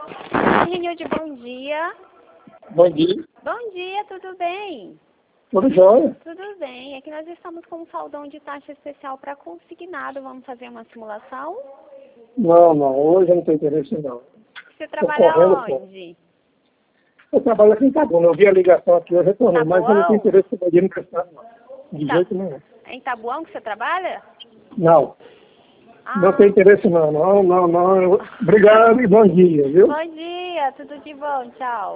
Renilde, bom dia. Bom dia. Bom dia, tudo bem? Tudo jóia? Tudo bem. É que nós estamos com um saldão de taxa especial para consignado. Vamos fazer uma simulação? Não. Hoje eu não tenho interesse, não. Você trabalha onde? Eu trabalho aqui em Itabuna. Eu vi a ligação aqui, eu retornei. Mas eu não tenho interesse em poder emprestado, não. De jeito nenhum. É em Taboão que você trabalha? Não. Não tenho interesse, não. Obrigado e bom dia, viu? Bom dia, tudo de bom, tchau.